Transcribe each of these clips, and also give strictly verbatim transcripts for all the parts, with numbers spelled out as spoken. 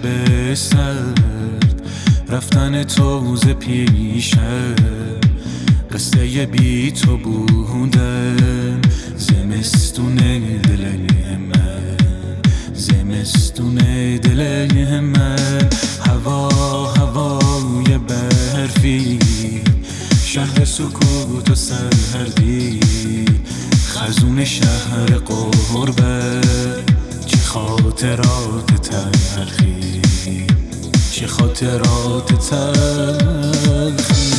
شب سرد رفتن تو ز پیشه، قصه بی تو بودن زمستون دل من، زمستون دل من. هوا هوای برفی، شهر سکوت و سردی، خزون شهر غربت، چه خاطرات تلخی، چه خاطرات تلخی.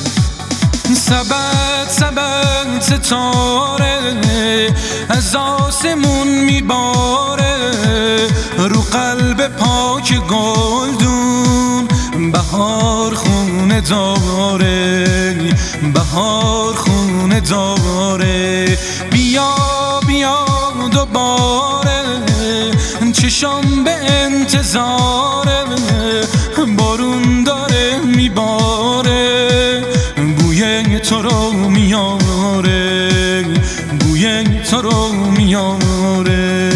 سبت سبت ستاره از آسمون میباره، رو قلب پاک گلدون بهار خونه داره، بهار خونه داره. بیا بیا دوباره، چشام به انتظاره، بارون داره میباره، بوی تو رو میاره، بوی تو رو میاره.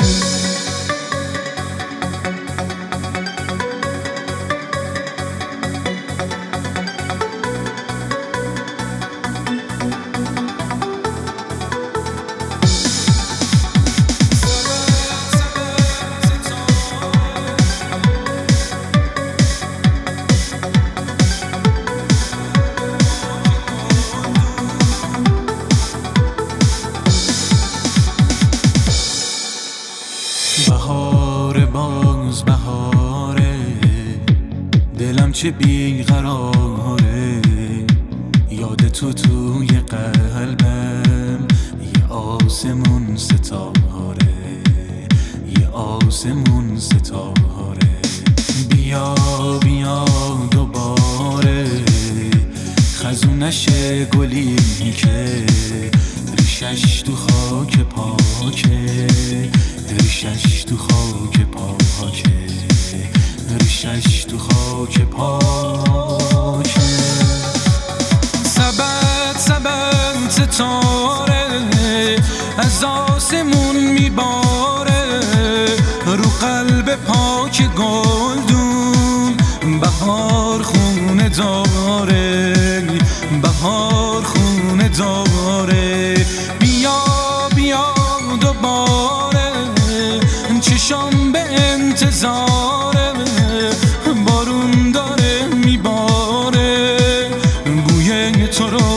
بهار باز بهاره، دلم چه بیقراره، یاد تو توی قلبم، یه آسمون ستاره، یه آسمون ستاره. بیا بیا دوباره، خزونش گلی که ریشش تو خاک پاکه، ریشش تو خاک پاکه، ریشش تو خاک پاکه. سبت سبت ستاره از آسمون میباره، رو قلب پاک گلدون بهار خونه داره، بهار خونه داره. بیا بیا دوباره، چشام به انتظاره، بارون داره میباره، بوی تو رو